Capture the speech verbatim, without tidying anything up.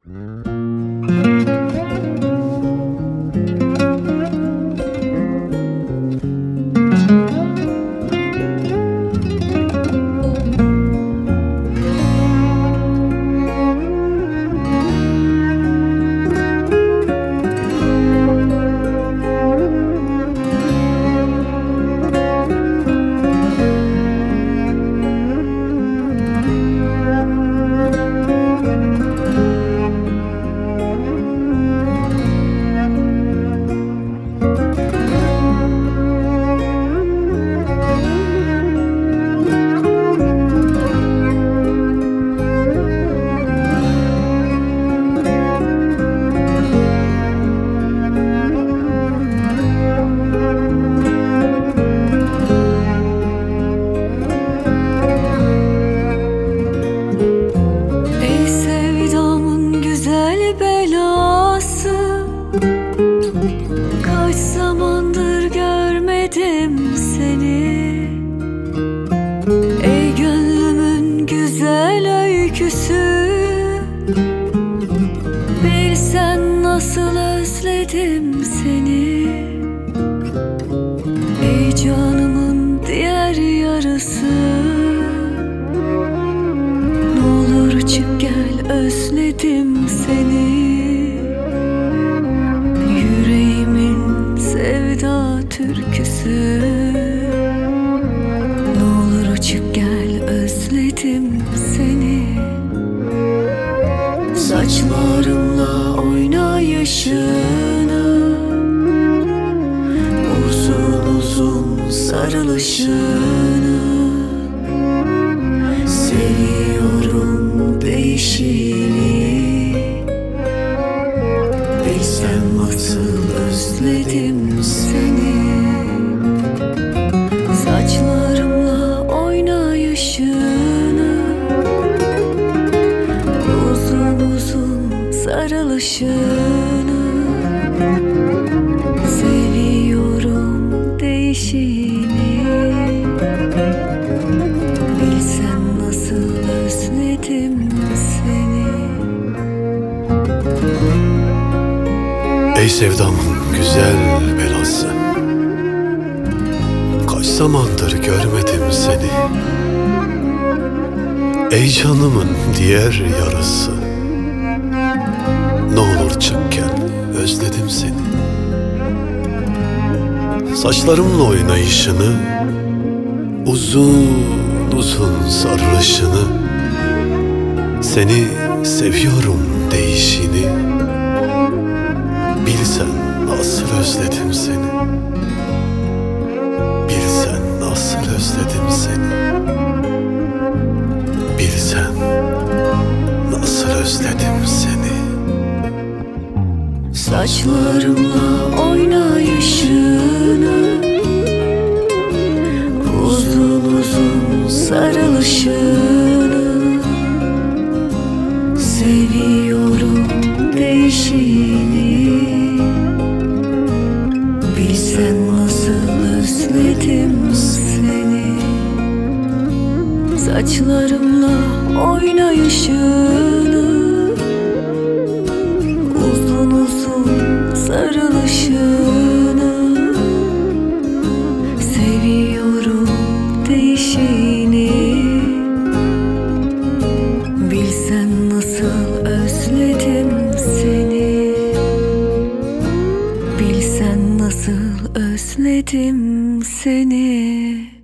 Kaç zamandır görmedim seni, ey gönlümün güzel öyküsü. Bilsen nasıl özledim seni, ey canımın diğer yarısı. Ne olur çık gel, özledim seni. Türküsü. Ne olur çık gel, özledim seni. Saçlarımla oynayışını, uzun uzun sarılışını. Seviyorum değişini, bilsen nasıl özledim seni. Saçlarımla oynayışını, uzun uzun sarılışını. Seviyorum değişini, bilsen nasıl özledim seni. Ey sevdamın güzel belası, kaç zamandır görmedim seni, ey canımın diğer yarısı. Ne olur çık gel, özledim seni. Saçlarımla oynayışını, uzun uzun sarılışını. Seni seviyorum değişini, bilsen nasıl özledim seni. Bilsen nasıl özledim seni. Bilsen nasıl özledim seni. Saçlarımla oynayışını, uzun uzun sarılışını. Seviyorum değişini, bilsen nasıl özledim seni. Saçlarımla oynayışını, uzun uzun sarılışını. Seviyorum değişini, bilsen nasıl özledim seni. Bilsen nasıl özledim seni.